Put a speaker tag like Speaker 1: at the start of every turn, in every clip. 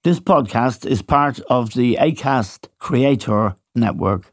Speaker 1: This podcast is part of the Acast Creator Network.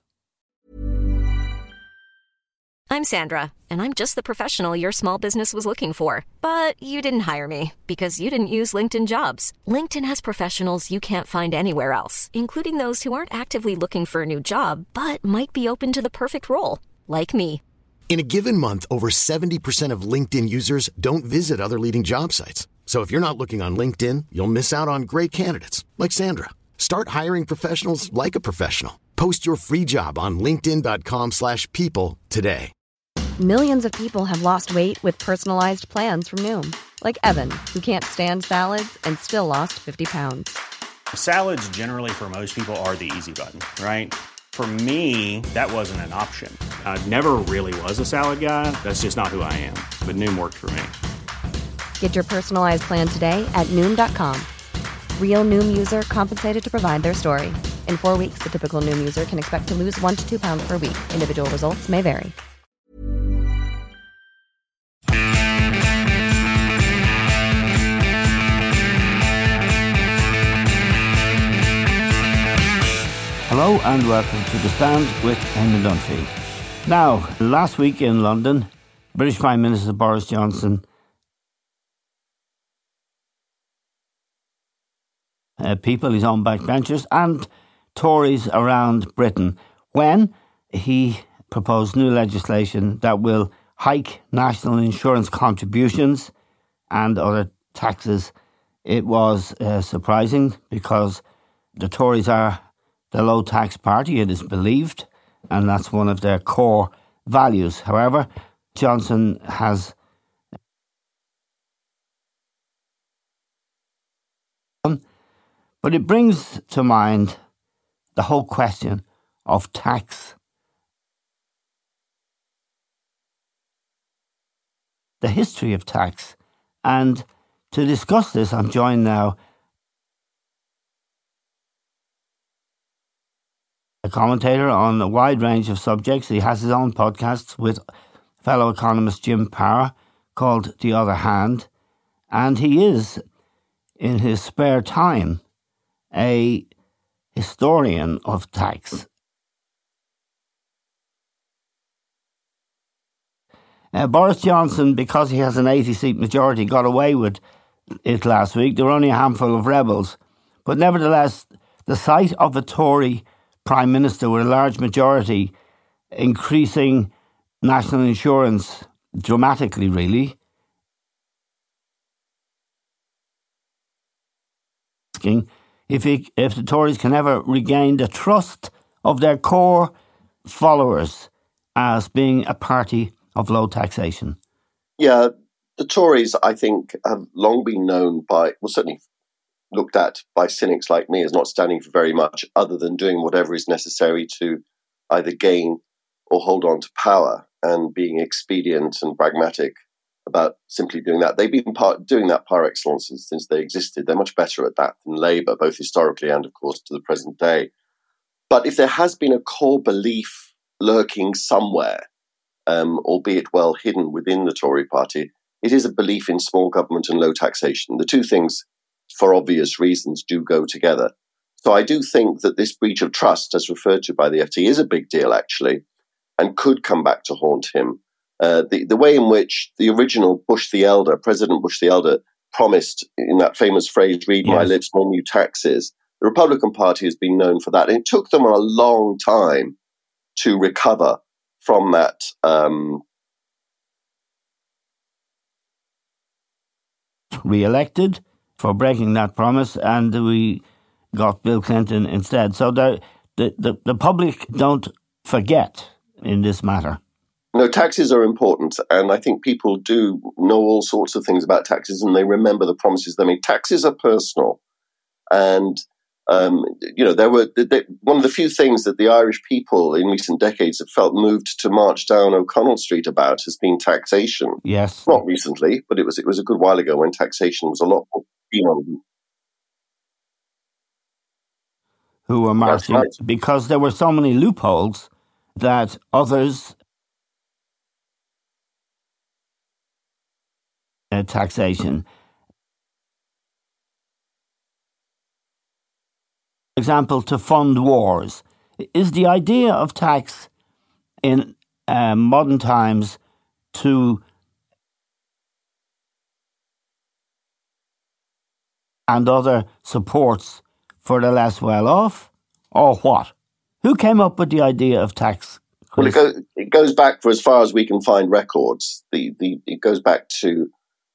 Speaker 2: I'm Sandra, and I'm just the professional your small business was looking for. But you didn't hire me because you didn't use LinkedIn Jobs. LinkedIn has professionals you can't find anywhere else, including those who aren't actively looking for a new job, but might be open to the perfect role, like me.
Speaker 3: In a given month, over 70% of LinkedIn users don't visit other leading job sites. So if you're not looking on LinkedIn, you'll miss out on great candidates like Sandra. Start hiring professionals like a professional. Post your free job on linkedin.com/people today.
Speaker 4: Millions of people have lost weight with personalized plans from Noom. Like Evan, who can't stand salads and still lost 50 pounds.
Speaker 5: Salads generally for most people are the easy button, right? For me, that wasn't an option. I never really was a salad guy. That's just not who I am. But Noom worked for me.
Speaker 4: Get your personalized plan today at Noom.com. Real Noom user compensated to provide their story. In 4 weeks, the typical Noom user can expect to lose 1 to 2 pounds per week. Individual results may vary.
Speaker 1: Hello and welcome to The Stand with Eamon Dunphy. Now, last week in London, British Prime Minister Boris Johnson people, his own backbenchers, and Tories around Britain when he proposed new legislation that will hike national insurance contributions and other taxes. It was surprising because the Tories are the low tax party, it is believed, and that's one of their core values. However, Johnson has but it brings to mind the whole question of tax. The history of tax. And to discuss this, I'm joined now a commentator on a wide range of subjects. He has his own podcasts with fellow economist Jim Power called The Other Hand. And he is, in his spare time, a historian of tax. Boris Johnson, because he has an 80-seat majority, got away with it last week. There were only a handful of rebels. But nevertheless, the sight of a Tory Prime Minister with a large majority increasing national insurance dramatically, really, asking if the Tories can ever regain the trust of their core followers as being a party of low taxation.
Speaker 6: Yeah, the Tories, I think, have long been known certainly looked at by cynics like me as not standing for very much other than doing whatever is necessary to either gain or hold on to power and being expedient and pragmatic about simply doing that. They've been doing that par excellence since they existed. They're much better at that than Labour, both historically and, of course, to the present day. But if there has been a core belief lurking somewhere, albeit well hidden within the Tory party, it is a belief in small government and low taxation. The two things, for obvious reasons, do go together. So I do think that this breach of trust, as referred to by the FT, is a big deal, actually, and could come back to haunt him. The way in which the original President Bush the Elder, promised in that famous phrase, read my lips, no new taxes, the Republican Party has been known for that. And it took them a long time to recover from that
Speaker 1: re-elected for breaking that promise, and we got Bill Clinton instead. So the public don't forget in this matter.
Speaker 6: No, taxes are important, and I think people do know all sorts of things about taxes, and they remember the promises they made. Taxes are personal, and there were one of the few things that the Irish people in recent decades have felt moved to march down O'Connell Street about has been taxation.
Speaker 1: Yes,
Speaker 6: not recently, but it was a good while ago when taxation was a lot more keen on them.
Speaker 1: Who were marching because there were so many loopholes that others. Taxation. example, to fund wars. Is the idea of tax in modern times to and other supports for the less well off, or what? Who came up with the idea of tax? Chris?
Speaker 6: Well, it goes back for as far as we can find records. It goes back to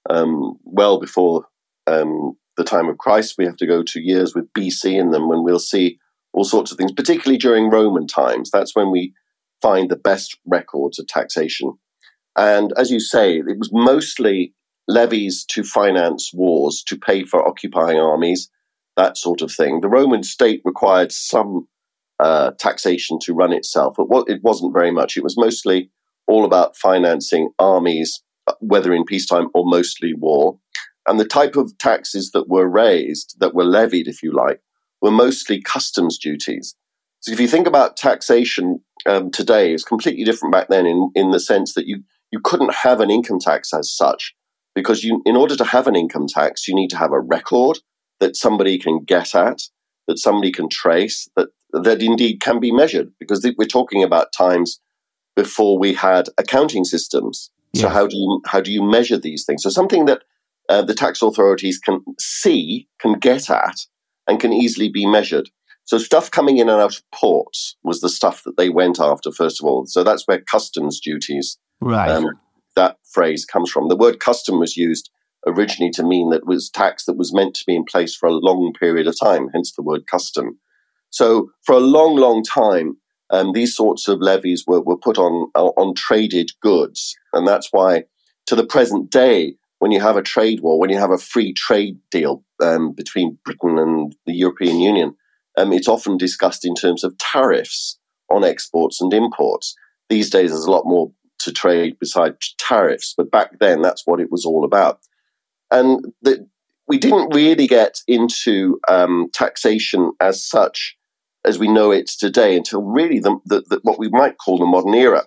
Speaker 6: well before the time of Christ. We have to go to years with BC in them when we'll see all sorts of things, particularly during Roman times. That's when we find the best records of taxation. And as you say, it was mostly levies to finance wars, to pay for occupying armies, that sort of thing. The Roman state required some taxation to run itself, but it wasn't very much. It was mostly all about financing armies, whether in peacetime or mostly war. And the type of taxes that were raised, that were levied, if you like, were mostly customs duties. So if you think about taxation today, it's completely different back then in the sense that you couldn't have an income tax as such, because in order to have an income tax, you need to have a record that somebody can get at, that somebody can trace, that indeed can be measured, because we're talking about times before we had accounting systems. Yes. So how do you measure these things? So something that the tax authorities can see, can get at, and can easily be measured. So stuff coming in and out of ports was the stuff that they went after, first of all. So that's where customs duties,
Speaker 1: right.
Speaker 6: That phrase comes from. The word custom was used originally to mean that it was tax that was meant to be in place for a long period of time, hence the word custom. So for a long, long time, these sorts of levies were put on traded goods. And that's why, to the present day, when you have a trade war, when you have a free trade deal between Britain and the European Union, it's often discussed in terms of tariffs on exports and imports. These days, there's a lot more to trade besides tariffs, but back then, that's what it was all about. And we didn't really get into taxation as such as we know it today until really the what we might call the modern era.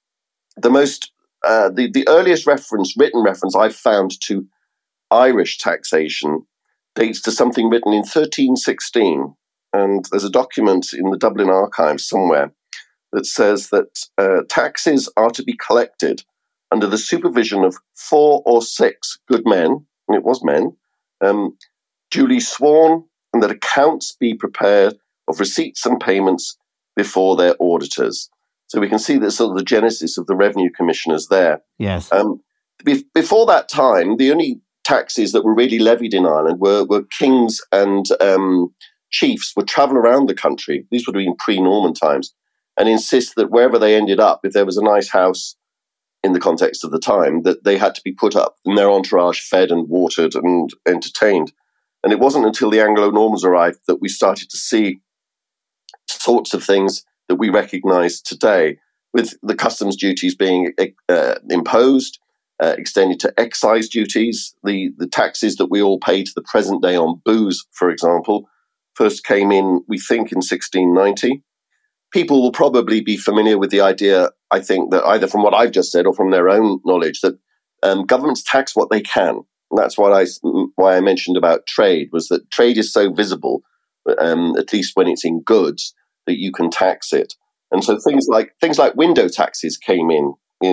Speaker 6: The earliest written reference I've found to Irish taxation dates to something written in 1316. And there's a document in the Dublin Archives somewhere that says that taxes are to be collected under the supervision of 4 or 6 good men, and it was men, duly sworn, and that accounts be prepared of receipts and payments before their auditors. So we can see that sort of the genesis of the revenue commissioners there.
Speaker 1: Yes.
Speaker 6: Before that time, the only taxes that were really levied in Ireland were kings and chiefs would travel around the country. These would have been pre-Norman times, and insist that wherever they ended up, if there was a nice house in the context of the time, that they had to be put up and their entourage fed and watered and entertained. And it wasn't until the Anglo-Normans arrived that we started to see sorts of things that we recognize today, with the customs duties being imposed, extended to excise duties. The taxes that we all pay to the present day on booze, for example, first came in, we think, in 1690. People will probably be familiar with the idea, I think, that either from what I've just said or from their own knowledge, that governments tax what they can. And that's why I mentioned about trade, was that trade is so visible, at least when it's in goods, that you can tax it. And so things like window taxes came in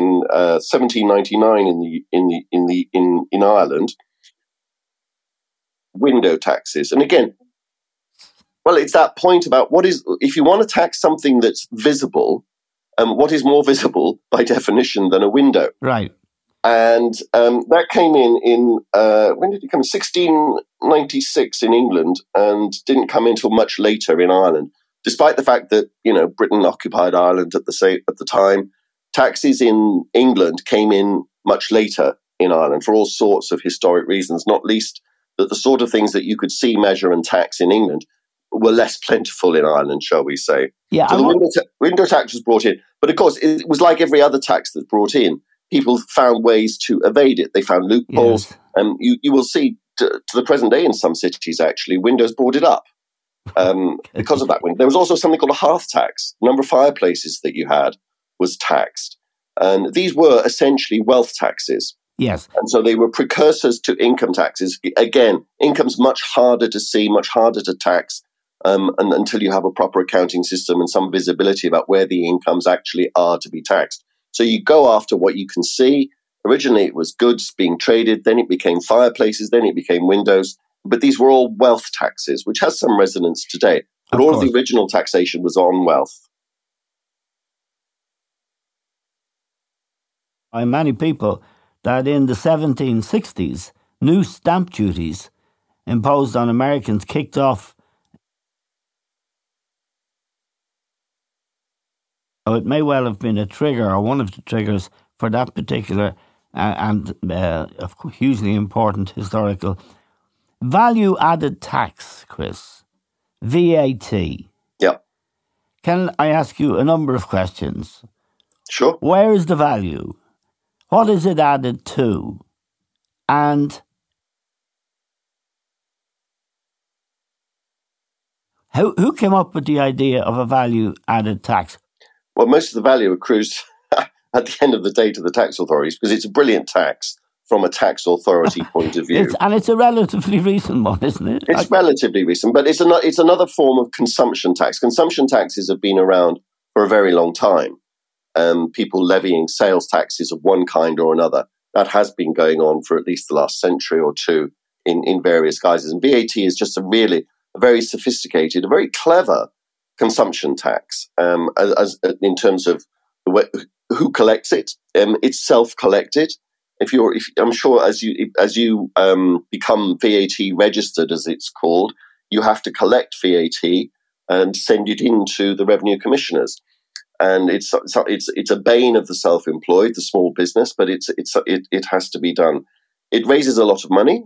Speaker 6: 1799 in Ireland. Window taxes, and again, well, it's that point about if you want to tax something that's visible, what is more visible by definition than a window?
Speaker 1: Right.
Speaker 6: And that came in when did it come? 1696 in England, and didn't come in until much later in Ireland. Despite the fact that Britain occupied Ireland at the time, taxes in England came in much later in Ireland for all sorts of historic reasons. Not least that the sort of things that you could see, measure, and tax in England were less plentiful in Ireland, shall we say? Yeah. So the window tax was brought in, but of course it was like every other tax that's brought in. People found ways to evade it. They found loopholes, yes. And you will see to the present day in some cities actually windows boarded up. Because of that window. There was also something called a hearth tax. The number of fireplaces that you had was taxed. And these were essentially wealth taxes.
Speaker 1: Yes.
Speaker 6: And so they were precursors to income taxes. Again, income's much harder to see, much harder to tax. and until you have a proper accounting system and some visibility about where the incomes actually are to be taxed. So you go after what you can see. Originally, it was goods being traded, then it became fireplaces, then it became windows. But these were all wealth taxes, which has some resonance today. But all of the original taxation was on wealth.
Speaker 1: By many people that in the 1760s, new stamp duties imposed on Americans kicked off. So it may well have been a trigger or one of the triggers for that particular and hugely important historical value-added tax, Chris, VAT.
Speaker 6: Yeah.
Speaker 1: Can I ask you a number of questions?
Speaker 6: Sure.
Speaker 1: Where is the value? What is it added to? And who came up with the idea of a value-added tax?
Speaker 6: Well, most of the value accrues at the end of the day to the tax authorities because it's a brilliant tax from a tax authority point of view.
Speaker 1: It's a relatively recent one, isn't it?
Speaker 6: It's relatively recent, but it's another form of consumption tax. Consumption taxes have been around for a very long time. People levying sales taxes of one kind or another. That has been going on for at least the last century or two in various guises. And VAT is just a very sophisticated, a very clever consumption tax as in terms of the way, who collects it. It's self-collected. I'm sure as you become VAT registered, as it's called, you have to collect VAT and send it into the revenue commissioners. And it's a bane of the self-employed, the small business, but it has to be done. It raises a lot of money.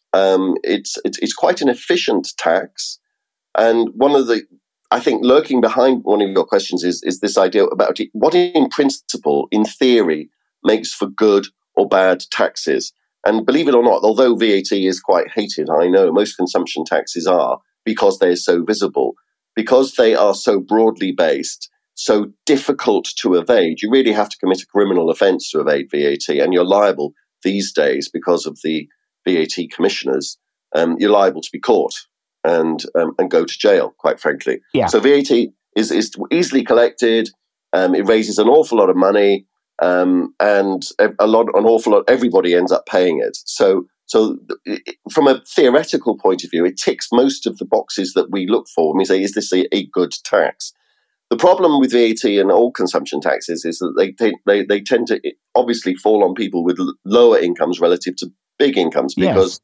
Speaker 6: It's quite an efficient tax, and one of the, I think, lurking behind one of your questions is this idea about what in principle, in theory, makes for good or bad taxes. And believe it or not, although VAT is quite hated, I know most consumption taxes are, because they're so visible, because they are so broadly based, so difficult to evade. You really have to commit a criminal offence to evade VAT, and you're liable these days because of the VAT commissioners. You're liable to be caught and go to jail, quite frankly.
Speaker 1: Yeah.
Speaker 6: So VAT is easily collected. It raises an awful lot of money, and an awful lot. Everybody ends up paying it. So from a theoretical point of view, it ticks most of the boxes that we look for when we say, is this a good tax? The problem with VAT and all consumption taxes is that they tend to obviously fall on people with lower incomes relative to big incomes, because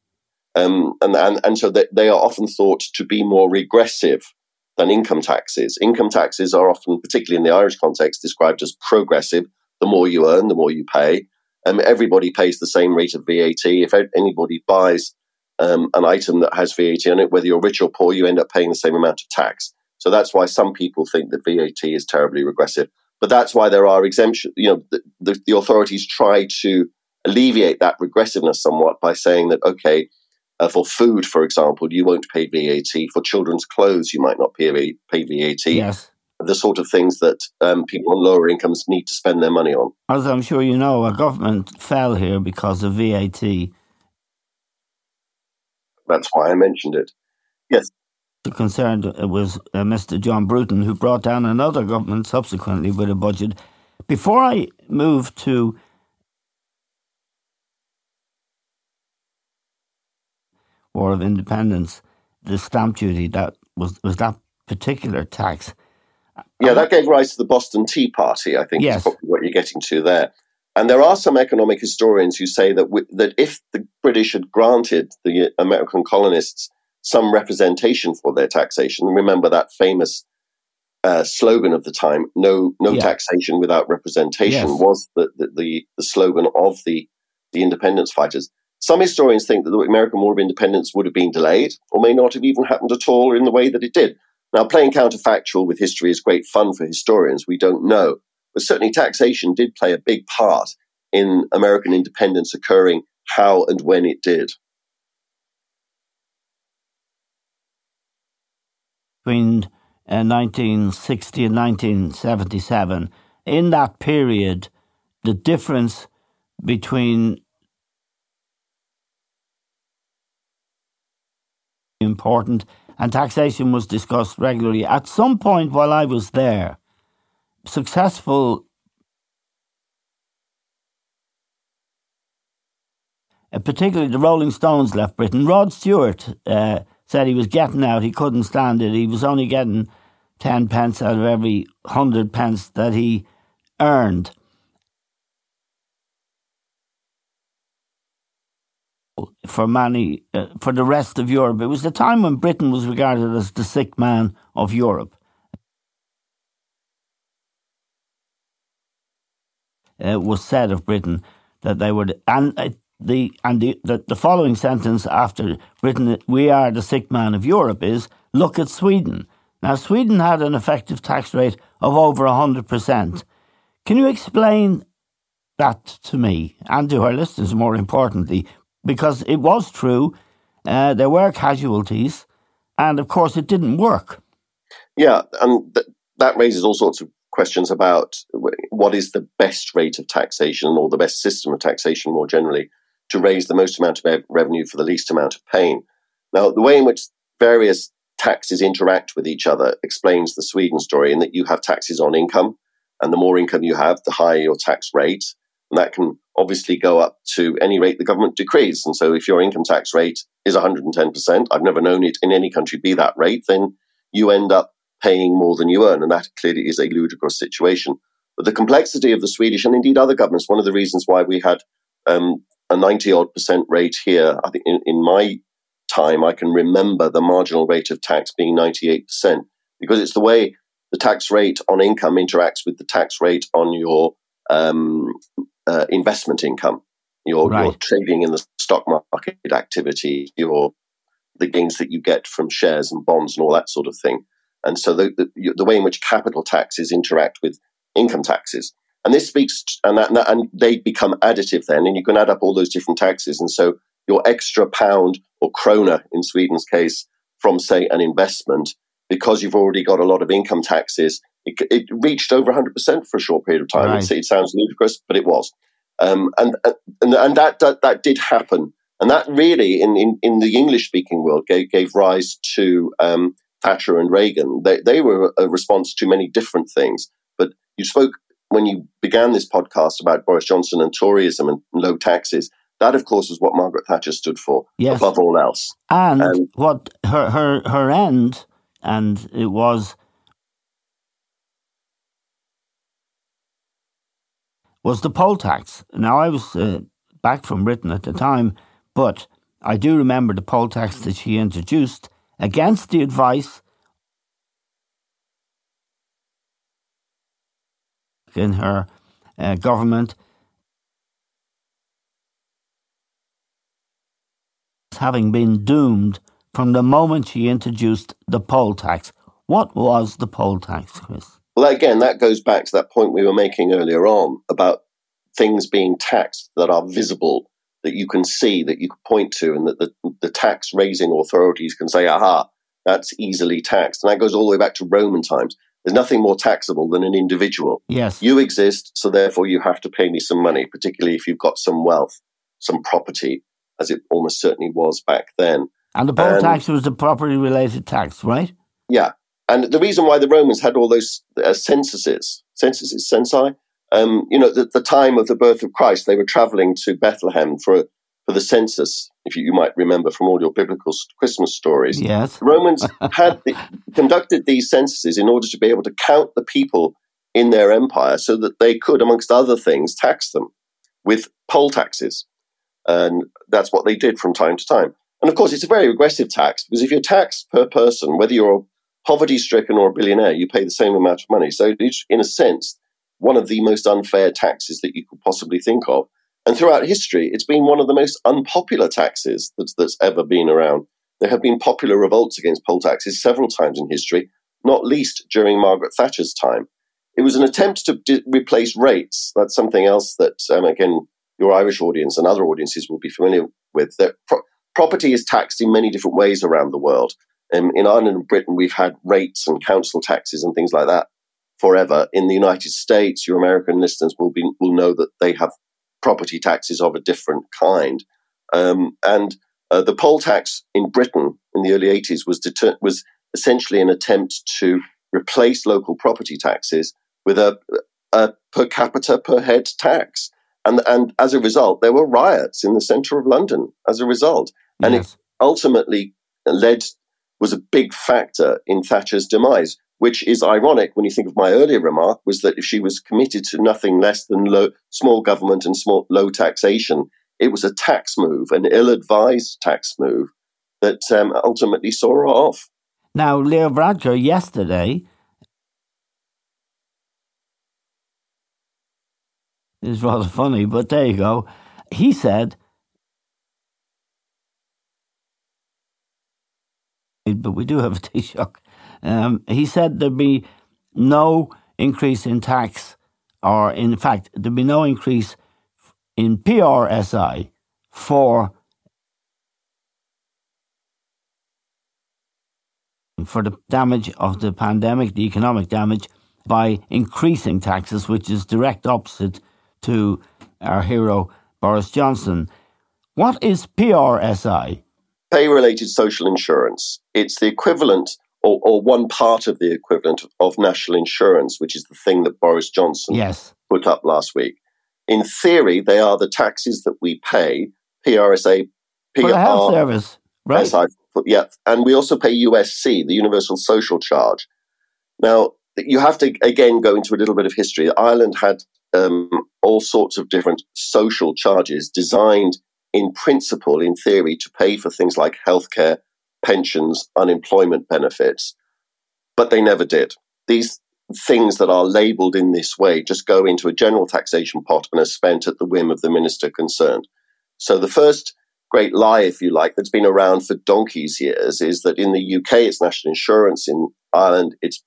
Speaker 6: and so they are often thought to be more regressive than income taxes. Income taxes are often, particularly in the Irish context, described as progressive. The more you earn, the more you pay. Everybody pays the same rate of VAT. If anybody buys an item that has VAT on it, whether you're rich or poor, you end up paying the same amount of tax. So that's why some people think that VAT is terribly regressive. But that's why there are exemptions. The authorities try to alleviate that regressiveness somewhat by saying that, okay, for food, for example, you won't pay VAT. For children's clothes, you might not pay VAT.
Speaker 1: Yes.
Speaker 6: The sort of things that people on lower incomes need to spend their money on.
Speaker 1: As I'm sure you know, a government fell here because of VAT.
Speaker 6: That's why I mentioned it. Yes.
Speaker 1: The concern was Mr. John Bruton, who brought down another government subsequently with a budget. Before I move to War of Independence, the stamp duty, that was that particular tax.
Speaker 6: Yeah, that gave rise to the Boston Tea Party, I think, is probably what you're getting to there. And there are some economic historians who say that if the British had granted the American colonists some representation for their taxation, remember that famous slogan of the time, no taxation without representation, was the slogan of the independence fighters. Some historians think that the American War of Independence would have been delayed or may not have even happened at all in the way that it did. Now, playing counterfactual with history is great fun for historians. We don't know. But certainly taxation did play a big part in American independence occurring, how and when it did.
Speaker 1: Between 1960 and 1977, in that period, the difference between important and taxation was discussed regularly. At some point while I was there, successful particularly the Rolling Stones left Britain. Rod Stewart said he was getting out, he couldn't stand it. He was only getting 10 pence out of every 100 pence that he earned. For the rest of Europe. It was the time when Britain was regarded as the sick man of Europe. It was said of Britain that they were, the following sentence after Britain, we are the sick man of Europe, is look at Sweden. Now, Sweden had an effective tax rate of over 100%. Can you explain that to me and to our listeners, more importantly? Because it was true, there were casualties, and of course it didn't work.
Speaker 6: Yeah, and that raises all sorts of questions about what is the best rate of taxation or the best system of taxation more generally to raise the most amount of revenue for the least amount of pain. Now, the way in which various taxes interact with each other explains the Sweden story in that you have taxes on income, and the more income you have, the higher your tax rate. And that can obviously go up to any rate the government decrees. And so if your income tax rate is 110%, I've never known it in any country be that rate, then you end up paying more than you earn. And that clearly is a ludicrous situation. But the complexity of the Swedish and indeed other governments, one of the reasons why we had a 90-odd% rate here, I think in my time, I can remember the marginal rate of tax being 98%, because it's the way the tax rate on income interacts with the tax rate on your investment income, your trading in the stock market activity, the gains that you get from shares and bonds and all that sort of thing. And so the way in which capital taxes interact with income taxes. And this speaks, and they become additive then, and you can add up all those different taxes. And so your extra pound or krona, in Sweden's case, from, say, an investment, because you've already got a lot of income taxes, it reached over 100% for a short period of time. Right. It sounds ludicrous, but it was. And that did happen. And that really, in the English-speaking world, gave rise to Thatcher and Reagan. They were a response to many different things. But you spoke, when you began this podcast, about Boris Johnson and Toryism and low taxes. That, of course, was what Margaret Thatcher stood for, above all else.
Speaker 1: And what her end, and it was the poll tax. Now, I was back from Britain at the time, but I do remember the poll tax that she introduced against the advice in her government, having been doomed from the moment she introduced the poll tax. What was the poll tax, Chris?
Speaker 6: Well, again, that goes back to that point we were making earlier on about things being taxed that are visible, that you can see, that you can point to, and that the tax-raising authorities can say, aha, that's easily taxed. And that goes all the way back to Roman times. There's nothing more taxable than an individual.
Speaker 1: Yes.
Speaker 6: You exist, so therefore you have to pay me some money, particularly if you've got some wealth, some property, as it almost certainly was back then.
Speaker 1: And the poll tax was the property-related tax, right?
Speaker 6: Yeah. And the reason why the Romans had all those censuses, censi, the time of the birth of Christ, they were traveling to Bethlehem for the census, if you might remember from all your biblical Christmas stories.
Speaker 1: Yes.
Speaker 6: The Romans had conducted these censuses in order to be able to count the people in their empire so that they could, amongst other things, tax them with poll taxes. And that's what they did from time to time. And of course, it's a very regressive tax, because if you're taxed per person, whether you're poverty-stricken or a billionaire, you pay the same amount of money. So it's, in a sense, one of the most unfair taxes that you could possibly think of. And throughout history, it's been one of the most unpopular taxes that's ever been around. There have been popular revolts against poll taxes several times in history, not least during Margaret Thatcher's time. It was an attempt to replace rates. That's something else that, again, your Irish audience and other audiences will be familiar with. Property is taxed in many different ways around the world. In Ireland and Britain, we've had rates and council taxes and things like that forever. In the United States, your American listeners will know that they have property taxes of a different kind. And The poll tax in Britain in the early 80s was essentially an attempt to replace local property taxes with a per capita per head tax. And as a result, there were riots in the centre of London as a result. And
Speaker 1: Yes.
Speaker 6: it ultimately was a big factor in Thatcher's demise, which is ironic when you think of my earlier remark, was that if she was committed to nothing less than small government and low taxation, it was a tax move, an ill-advised tax move, that ultimately saw her off.
Speaker 1: Now, Leo Varadkar yesterday is rather funny, but there you go. He said, but we do have a Taoiseach. He said there'd be no increase in tax, or in fact, there'd be no increase in PRSI for the damage of the pandemic, the economic damage, by increasing taxes, which is direct opposite to our hero Boris Johnson. What is PRSI?
Speaker 6: Pay-related social insurance. It's the equivalent, or one part of the equivalent of national insurance, which is the thing that Boris Johnson put up last week. In theory, they are the taxes that we pay, PRSA,
Speaker 1: for the health service, right?
Speaker 6: SI, yeah, and we also pay USC, the Universal Social Charge. Now, you have to, again, go into a little bit of history. Ireland had all sorts of different social charges designed in principle, in theory, to pay for things like healthcare, pensions, unemployment benefits, but they never did. These things that are labelled in this way just go into a general taxation pot and are spent at the whim of the minister concerned. So the first great lie, if you like, that's been around for donkey's years is that in the UK it's national insurance, in Ireland it's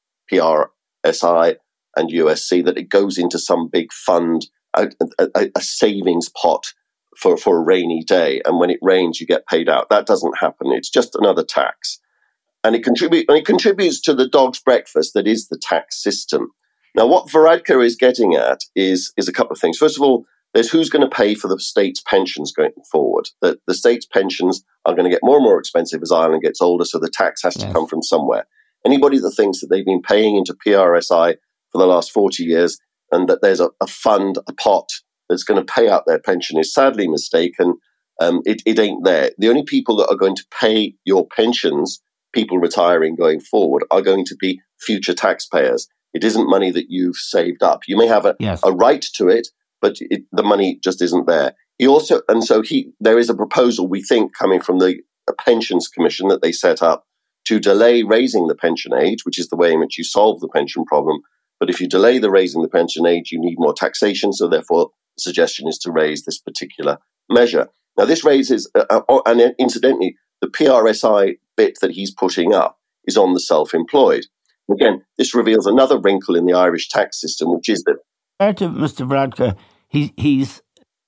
Speaker 6: PRSI and USC, that it goes into some big fund, a savings pot for a rainy day, and when it rains you get paid out. That doesn't happen. It's just another tax. And it contributes to the dog's breakfast that is the tax system. Now, what Varadkar is getting at is a couple of things. First of all, there's who's going to pay for the state's pensions going forward. The state's pensions are going to get more and more expensive as Ireland gets older, so the tax has to come from somewhere. Anybody that thinks that they've been paying into PRSI for the last 40 years and that there's a fund, a pot that's going to pay out their pension is sadly mistaken. It ain't there. The only people that are going to pay your pensions, people retiring going forward, are going to be future taxpayers. It isn't money that you've saved up. You may have a right to it, but the money just isn't there. There is a proposal, we think, coming from the Pensions Commission that they set up to delay raising the pension age, which is the way in which you solve the pension problem. But if you delay the raising the pension age, you need more taxation. So therefore, the suggestion is to raise this particular measure. Now, this raises, and incidentally, the PRSI bit that he's putting up is on the self-employed. Again, this reveals another wrinkle in the Irish tax system, which is that...
Speaker 1: Fair to Mr. Varadkar, he's...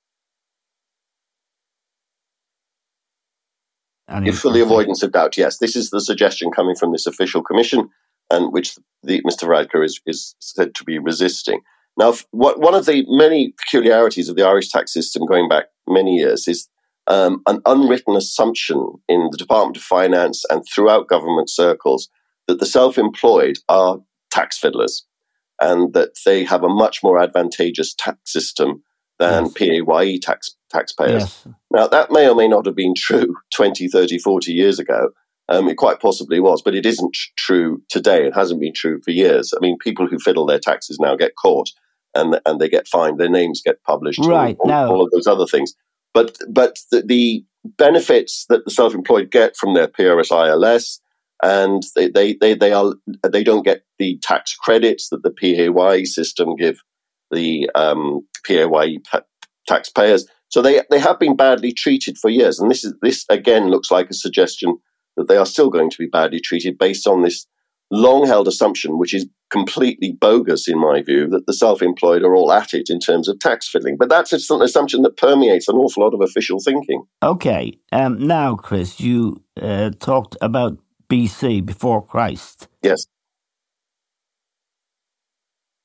Speaker 6: For the avoidance of doubt, yes. This is the suggestion coming from this official commission, and which Mr. Varadkar is said to be resisting. Now, one of the many peculiarities of the Irish tax system going back many years is an unwritten assumption in the Department of Finance and throughout government circles that the self-employed are tax fiddlers and that they have a much more advantageous tax system than PAYE taxpayers. Yes. Now, that may or may not have been true 20, 30, 40 years ago. It quite possibly was, but it isn't true today. It hasn't been true for years. I mean, people who fiddle their taxes now get caught and they get fined. Their names get published,
Speaker 1: right?
Speaker 6: All of those other things. But the benefits that the self-employed get from their PRSI are less, and they don't get the tax credits that the PAYE system give the PAYE taxpayers. So they have been badly treated for years, and this again looks like a suggestion that they are still going to be badly treated based on this long-held assumption, which is completely bogus in my view, that the self-employed are all at it in terms of tax fiddling. But that's an assumption that permeates an awful lot of official thinking.
Speaker 1: Okay. Now, Chris, you talked about BC, before Christ.
Speaker 6: Yes.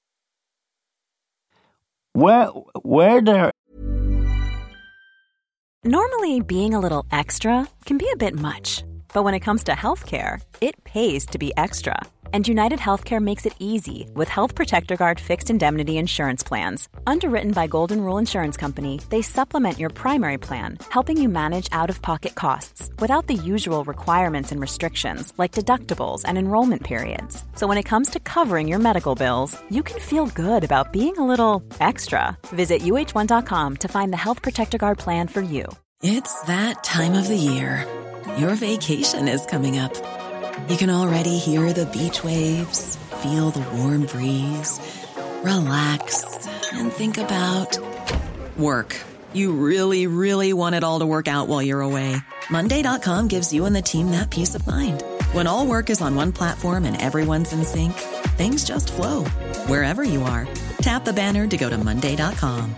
Speaker 1: Were there...
Speaker 7: Normally, being a little extra can be a bit much, but when it comes to healthcare, it pays to be extra. And United Healthcare makes it easy with Health Protector Guard fixed indemnity insurance plans. Underwritten by Golden Rule Insurance Company, they supplement your primary plan, helping you manage out-of-pocket costs without the usual requirements and restrictions like deductibles and enrollment periods. So when it comes to covering your medical bills, you can feel good about being a little extra. Visit uh1.com to find the Health Protector Guard plan for you.
Speaker 8: It's that time of the year. Your vacation is coming up. You can already hear the beach waves, feel the warm breeze, relax, and think about work. You really, really want it all to work out while you're away. Monday.com gives you and the team that peace of mind. When all work is on one platform and everyone's in sync, things just flow. Wherever you are, tap the banner to go to Monday.com.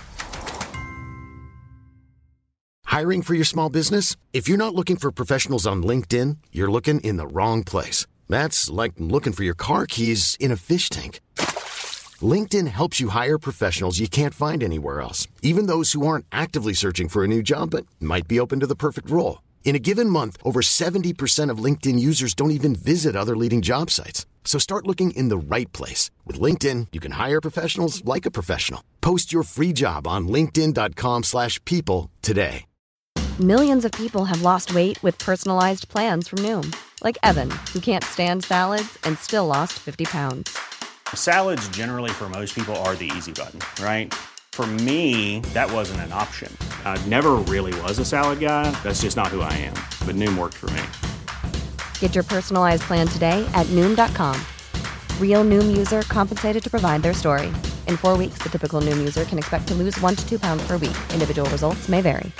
Speaker 3: Hiring for your small business? If you're not looking for professionals on LinkedIn, you're looking in the wrong place. That's like looking for your car keys in a fish tank. LinkedIn helps you hire professionals you can't find anywhere else, even those who aren't actively searching for a new job but might be open to the perfect role. In a given month, over 70% of LinkedIn users don't even visit other leading job sites. So start looking in the right place. With LinkedIn, you can hire professionals like a professional. Post your free job on linkedin.com/people today.
Speaker 4: Millions of people have lost weight with personalized plans from Noom. Like Evan, who can't stand salads and still lost 50 pounds.
Speaker 5: Salads generally for most people are the easy button, right? For me, that wasn't an option. I never really was a salad guy. That's just not who I am. But Noom worked for me.
Speaker 4: Get your personalized plan today at Noom.com. Real Noom user compensated to provide their story. In 4 weeks, the typical Noom user can expect to lose 1 to 2 pounds per week. Individual results may vary.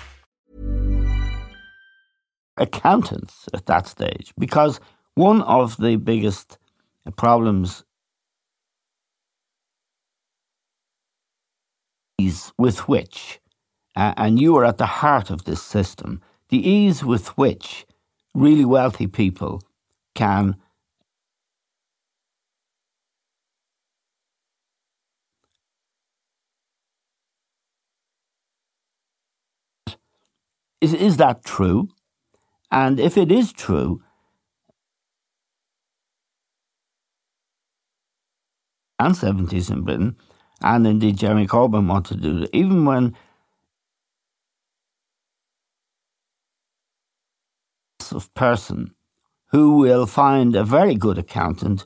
Speaker 1: Accountants at that stage, because one of the biggest problems is with which, and you are at the heart of this system, the ease with which really wealthy people can is that true? And if it is true, and 70s in Britain, and indeed Jeremy Corbyn wanted to do it, even when of person who will find a very good accountant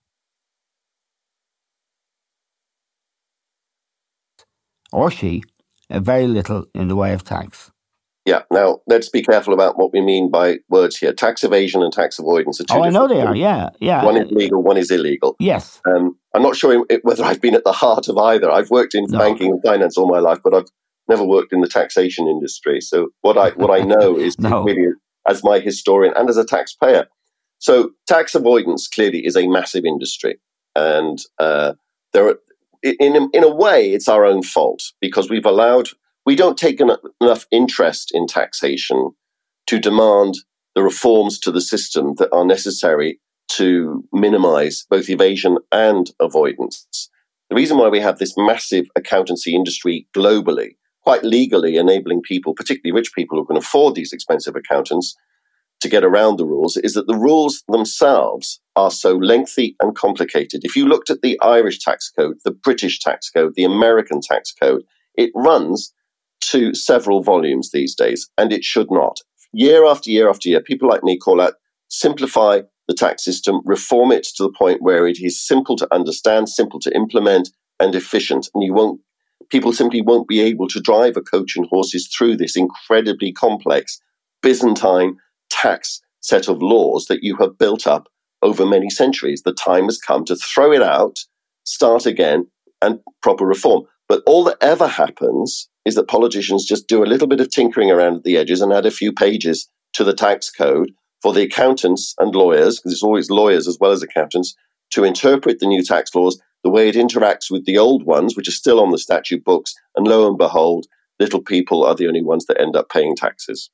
Speaker 1: or she very little in the way of tax.
Speaker 6: Yeah, now let's be careful about what we mean by words here. Tax evasion and tax avoidance are two
Speaker 1: I know they
Speaker 6: things.
Speaker 1: are, yeah.
Speaker 6: One is legal, one is illegal.
Speaker 1: Yes.
Speaker 6: I'm not sure whether I've been at the heart of either. I've worked in banking and finance all my life, but I've never worked in the taxation industry. So what I know is really as my historian and as a taxpayer. So tax avoidance clearly is a massive industry. And there are, in a way, it's our own fault because we don't take enough interest in taxation to demand the reforms to the system that are necessary to minimize both evasion and avoidance. The reason why we have this massive accountancy industry globally, quite legally enabling people, particularly rich people who can afford these expensive accountants, to get around the rules, is that the rules themselves are so lengthy and complicated. If you looked at the Irish tax code, the British tax code, the American tax code, it runs to several volumes these days, and it should not. Year after year after year, people like me call out, simplify the tax system, reform it to the point where it is simple to understand, simple to implement, and efficient. And people simply won't be able to drive a coach and horses through this incredibly complex Byzantine tax set of laws that you have built up over many centuries. The time has come to throw it out, start again, and proper reform. But all that ever happens is that politicians just do a little bit of tinkering around at the edges and add a few pages to the tax code for the accountants and lawyers, because it's always lawyers as well as accountants, to interpret the new tax laws the way it interacts with the old ones, which are still on the statute books. And lo and behold, little people are the only ones that end up paying taxes.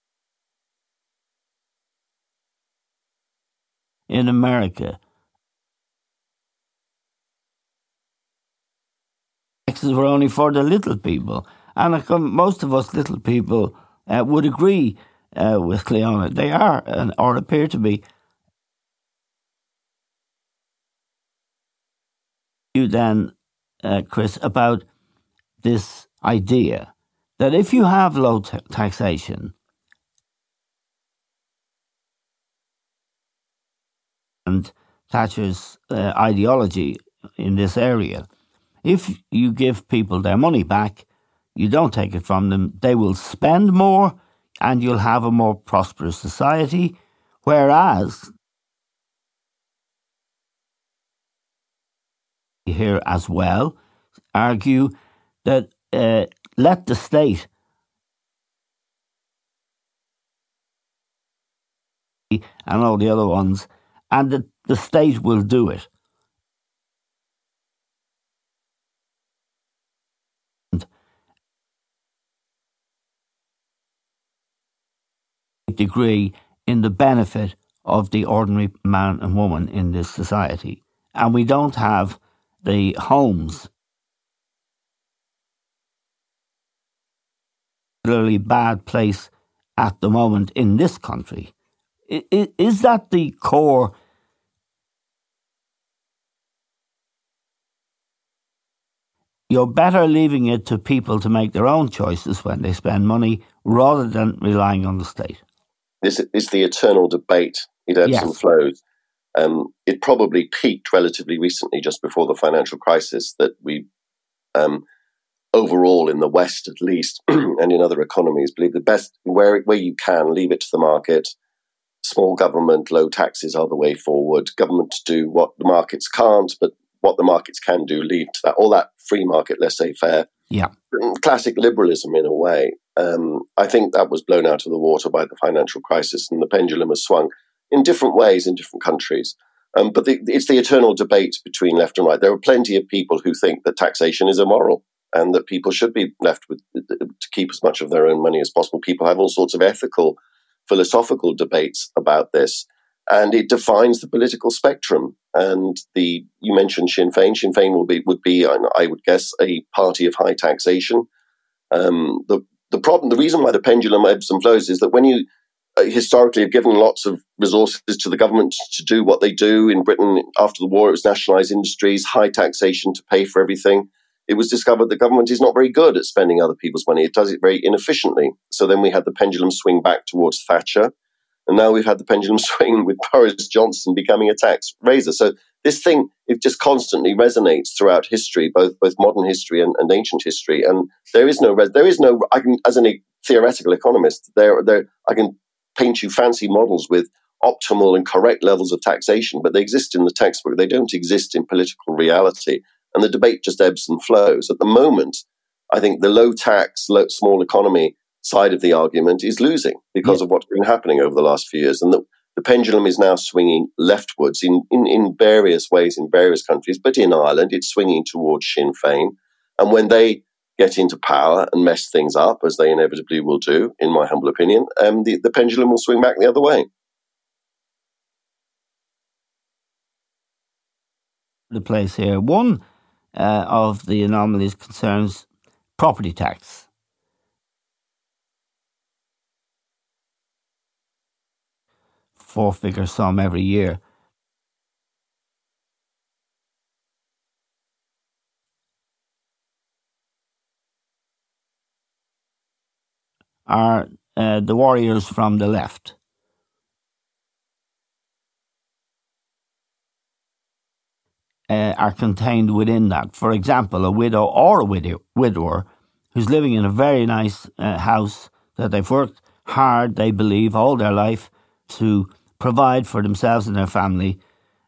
Speaker 1: In America, taxes were only for the little people. And most of us little people would agree with Cleona. They are, or appear to be. You then, Chris, about this idea that if you have low taxation and Thatcher's ideology in this area, if you give people their money back, you don't take it from them, they will spend more and you'll have a more prosperous society, whereas here as well argue that let the state and all the other ones, and that the state will do it. Degree in the benefit of the ordinary man and woman in this society. And we don't have the homes, particularly bad place at the moment in this country. Is that the core? You're better leaving it to people to make their own choices when they spend money rather than relying on the state.
Speaker 6: This is the eternal debate. It ebbs and flows. It probably peaked relatively recently, just before the financial crisis, that we, overall in the West at least, and in other economies, believe the best, where you can, leave it to the market. Small government, low taxes are the way forward. Government to do what the markets can't, but what the markets can do, leave to that. All that free market laissez-faire.
Speaker 1: Yeah.
Speaker 6: Classic liberalism in a way. I think that was blown out of the water by the financial crisis, and the pendulum has swung in different ways in different countries. But it's the eternal debate between left and right. There are plenty of people who think that taxation is immoral and that people should be left with to keep as much of their own money as possible. People have all sorts of ethical, philosophical debates about this, and it defines the political spectrum. And you mentioned Sinn Féin. Sinn Féin would be, I would guess, a party of high taxation. The reason why the pendulum ebbs and flows is that when you historically have given lots of resources to the government to do what they do in Britain after the war, it was nationalised industries, high taxation to pay for everything. It was discovered that government is not very good at spending other people's money. It does it very inefficiently. So then we had the pendulum swing back towards Thatcher. And now we've had the pendulum swing with Boris Johnson becoming a tax raiser. So this thing, it just constantly resonates throughout history, both modern history and ancient history. And there is no, I can, as a theoretical economist, I can paint you fancy models with optimal and correct levels of taxation, but they exist in the textbook. They don't exist in political reality. And the debate just ebbs and flows. At the moment, I think the low tax, small economy side of the argument is losing because of what's been happening over the last few years. And the pendulum is now swinging leftwards in various ways in various countries, but in Ireland, it's swinging towards Sinn Féin. And when they get into power and mess things up, as they inevitably will do, in my humble opinion, the pendulum will swing back the other way.
Speaker 1: The place here. One of the anomalies concerns property tax. Four-figure sum every year. Are the warriors from the left. Are contained within that. For example, a widow or a widower who's living in a very nice house that they've worked hard, they believe, all their life to provide for themselves and their family.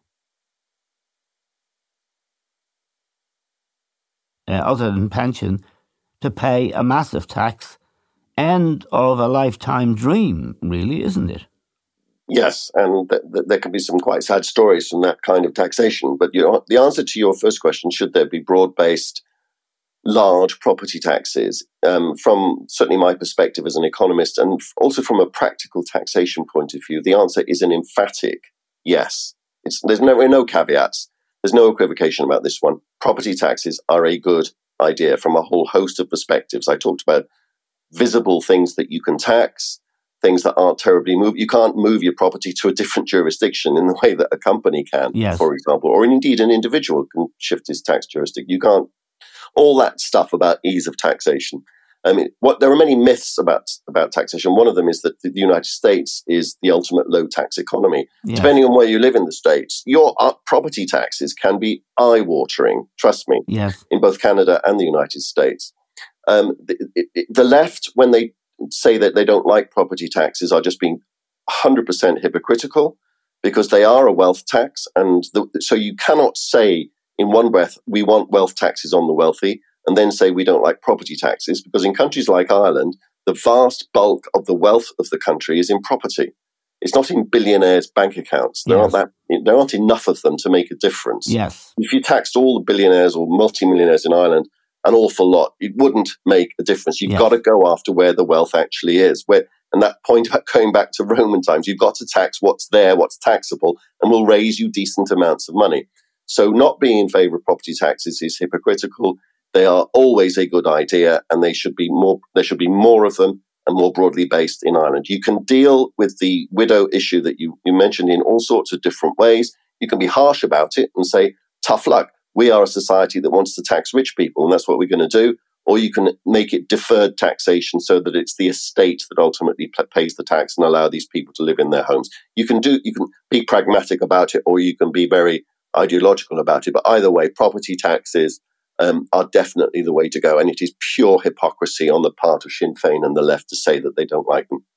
Speaker 1: Other than pension, to pay a massive tax. End of a lifetime dream, really, isn't it?
Speaker 6: Yes, and there can be some quite sad stories from that kind of taxation. But the answer to your first question, should there be broad-based, large property taxes, from certainly my perspective as an economist, and also from a practical taxation point of view, the answer is an emphatic yes. There's no caveats. There's no equivocation about this one. Property taxes are a good idea from a whole host of perspectives. I talked about visible things that you can tax, things that aren't terribly moved. You can't move your property to a different jurisdiction in the way that a company can, for example, or indeed an individual can shift his tax jurisdiction. You can't. All that stuff about ease of taxation. I mean, there are many myths about taxation. One of them is that the United States is the ultimate low tax economy. Yes. Depending on where you live in the States, your property taxes can be eye-watering, trust me, in both Canada and the United States. The left, when they say that they don't like property taxes, are just being 100% hypocritical, because they are a wealth tax. And so you cannot say in one breath, we want wealth taxes on the wealthy, and then say we don't like property taxes, because in countries like Ireland, the vast bulk of the wealth of the country is in property. It's not in billionaires' bank accounts. There aren't enough of them to make a difference.
Speaker 1: Yes.
Speaker 6: If you taxed all the billionaires or multimillionaires in Ireland, an awful lot, it wouldn't make a difference. You've got to go after where the wealth actually is. And that point about going back to Roman times, you've got to tax what's there, what's taxable, and will raise you decent amounts of money. So not being in favour of property taxes is hypocritical. They are always a good idea, and there should be more of them and more broadly based in Ireland. You can deal with the widow issue that you mentioned in all sorts of different ways. You can be harsh about it and say, tough luck. We are a society that wants to tax rich people, and that's what we're going to do. Or you can make it deferred taxation so that it's the estate that ultimately pays the tax and allow these people to live in their homes. You can be pragmatic about it, or you can be very ideological about it. But either way, property taxes are definitely the way to go. And it is pure hypocrisy on the part of Sinn Féin and the left to say that they don't like them.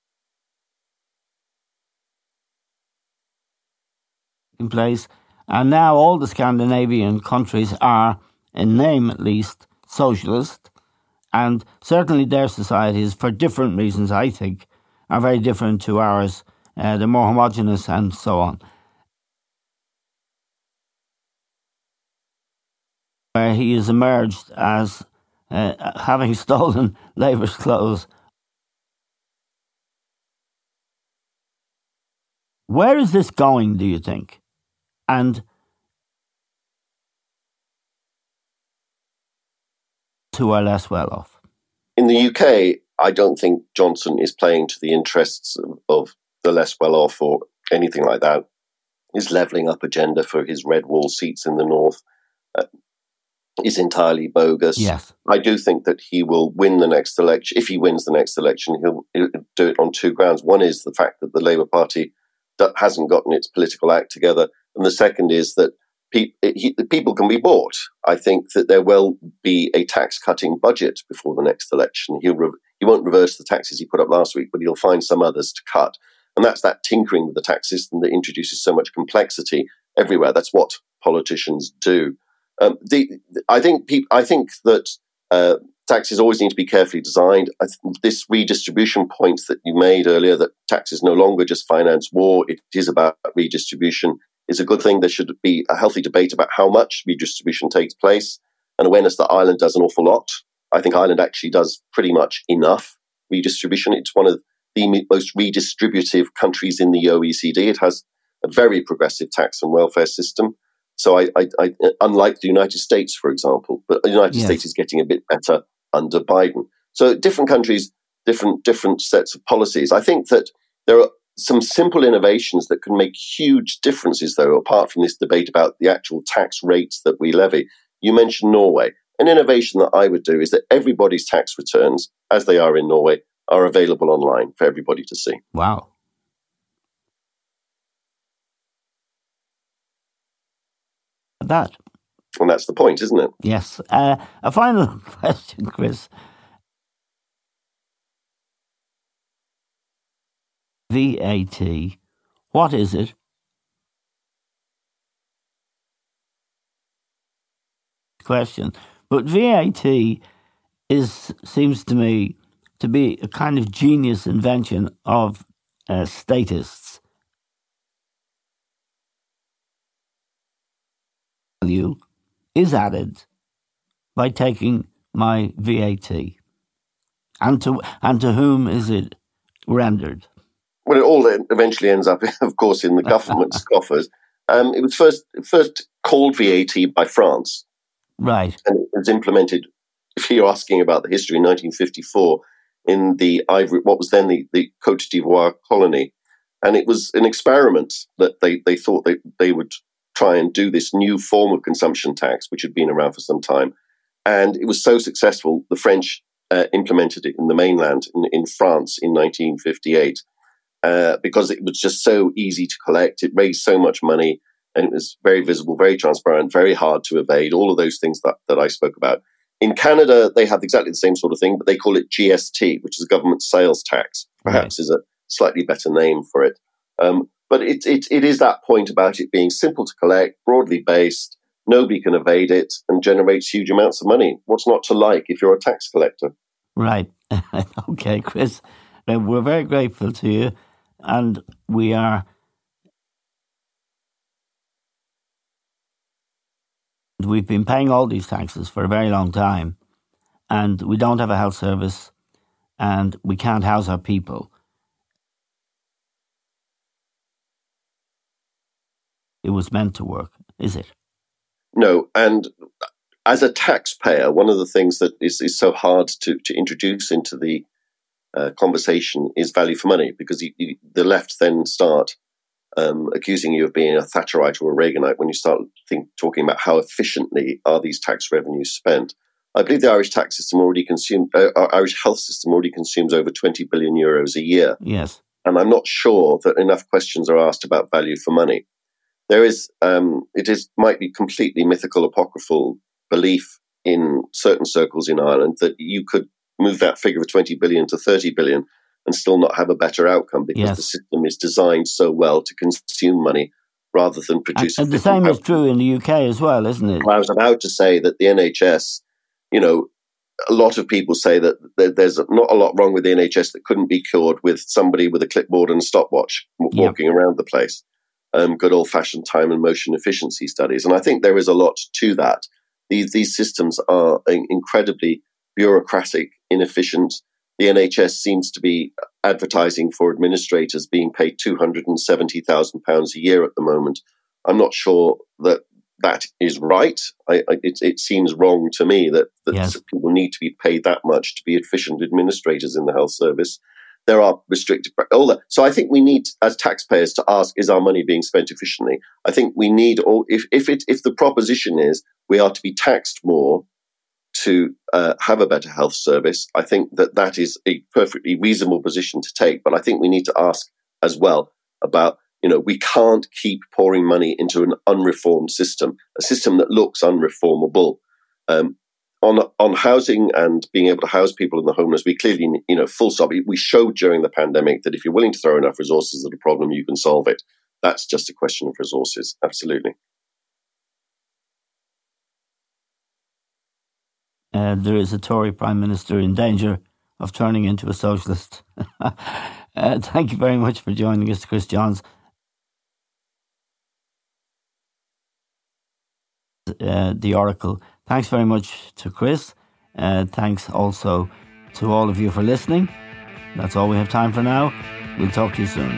Speaker 1: In place. And now all the Scandinavian countries are, in name at least, socialist. And certainly their societies, for different reasons, I think, are very different to ours. They're more homogenous and so on. Where he has emerged as having stolen Labour's clothes. Where is this going, do you think? And who are less well off?
Speaker 6: In the UK, I don't think Johnson is playing to the interests of the less well off or anything like that. His levelling up agenda for his red wall seats in the north is entirely bogus.
Speaker 1: Yes.
Speaker 6: I do think that he will win the next election. If he wins the next election, he'll do it on two grounds. One is the fact that the Labour Party hasn't gotten its political act together. And the second is that people can be bought. I think that there will be a tax-cutting budget before the next election. He won't reverse the taxes he put up last week, but he'll find some others to cut. And that's that tinkering with the tax system that introduces so much complexity everywhere. That's what politicians do. I think that taxes always need to be carefully designed. This redistribution point that you made earlier, that taxes no longer just finance war, it is about redistribution, is a good thing. There should be a healthy debate about how much redistribution takes place, and awareness that Ireland does an awful lot. I think Ireland actually does pretty much enough redistribution. It's one of the most redistributive countries in the OECD. It has a very progressive tax and welfare system. So I unlike the United States, for example, but the United States is getting a bit better under Biden. So different countries, different sets of policies. I think that there are some simple innovations that can make huge differences, though, apart from this debate about the actual tax rates that we levy. You mentioned Norway. An innovation that I would do is that everybody's tax returns, as they are in Norway, are available online for everybody to see.
Speaker 1: Wow. That.
Speaker 6: And that's the point, isn't it?
Speaker 1: Yes. A final question, Chris. VAT, what is it? Question. But VAT seems to me to be a kind of genius invention of statists. Value is added by taking my VAT. And to whom is it rendered?
Speaker 6: Well, it all eventually ends up, of course, in the government's coffers. It was first called VAT by France.
Speaker 1: Right.
Speaker 6: And it was implemented, if you're asking about the history, in 1954. in what was then the Côte d'Ivoire colony. And it was an experiment that they thought they would try and do this new form of consumption tax, which had been around for some time. And it was so successful, the French implemented it in the mainland in France in 1958 because it was just so easy to collect. It raised so much money, and it was very visible, very transparent, very hard to evade, all of those things that I spoke about. In Canada, they have exactly the same sort of thing, but they call it GST, which is a government sales tax. Perhaps is a slightly better name for it. But it is that point about it being simple to collect, broadly based, nobody can evade it, and generates huge amounts of money. What's not to like if you're a tax collector?
Speaker 1: Right. Okay, Chris, we're very grateful to you, and we've been paying all these taxes for a very long time, and we don't have a health service, and we can't house our people. It was meant to work, is it?
Speaker 6: No, and as a taxpayer, one of the things that is so hard to introduce into the conversation is value for money, because the left then start accusing you of being a Thatcherite or a Reaganite when you start talking about how efficiently are these tax revenues spent. I believe the Irish tax system Irish health system already consumes over 20 billion euros a year.
Speaker 1: Yes.
Speaker 6: And I'm not sure that enough questions are asked about value for money. There is, might be completely mythical, apocryphal belief in certain circles in Ireland that you could move that figure of 20 billion to 30 billion and still not have a better outcome, because the system is designed so well to consume money rather than produce.
Speaker 1: And the same is true in the UK as well, isn't it?
Speaker 6: I was about to say that the NHS, a lot of people say that there's not a lot wrong with the NHS that couldn't be cured with somebody with a clipboard and a stopwatch walking around the place. Good old-fashioned time and motion efficiency studies. And I think there is a lot to that. These systems are incredibly bureaucratic, inefficient. The NHS seems to be advertising for administrators being paid £270,000 a year at the moment. I'm not sure that is right. It seems wrong to me that people need to be paid that much to be efficient administrators in the health service. There are restricted, all that. So I think we need, as taxpayers, to ask: is our money being spent efficiently? I think we need, if the proposition is we are to be taxed more to have a better health service, I think that is a perfectly reasonable position to take. But I think we need to ask as well about, we can't keep pouring money into an unreformed system, a system that looks unreformable. On housing and being able to house people in the homeless, we clearly, full stop. We showed during the pandemic that if you're willing to throw enough resources at a problem, you can solve it. That's just a question of resources. Absolutely.
Speaker 1: There is a Tory Prime Minister in danger of turning into a socialist. Thank you very much for joining us, Chris Johns. The Oracle. Thanks very much to Chris. Thanks also to all of you for listening. That's all we have time for now. We'll talk to you soon.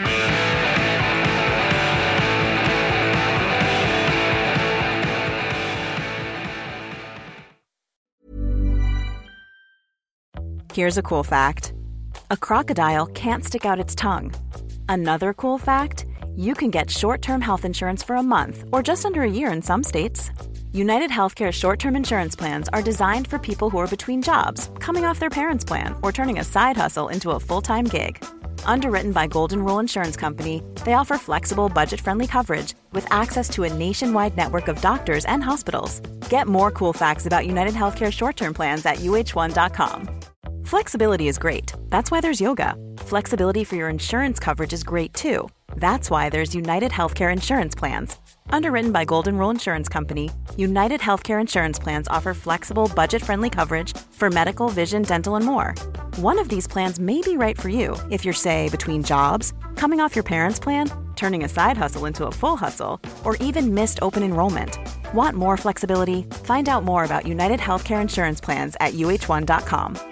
Speaker 7: Here's a cool fact. A crocodile can't stick out its tongue. Another cool fact, you can get short-term health insurance for a month or just under a year in some states. United Healthcare short-term insurance plans are designed for people who are between jobs, coming off their parents' plan, or turning a side hustle into a full-time gig. Underwritten by Golden Rule Insurance Company, they offer flexible, budget-friendly coverage with access to a nationwide network of doctors and hospitals. Get more cool facts about United Healthcare short-term plans at uh1.com. Flexibility is great. That's why there's yoga. Flexibility for your insurance coverage is great too. That's why there's United Healthcare Insurance Plans. Underwritten by Golden Rule Insurance Company, United Healthcare Insurance Plans offer flexible, budget-friendly coverage for medical, vision, dental, and more. One of these plans may be right for you if you're, say, between jobs, coming off your parents' plan, turning a side hustle into a full hustle, or even missed open enrollment. Want more flexibility? Find out more about United Healthcare Insurance Plans at uh1.com.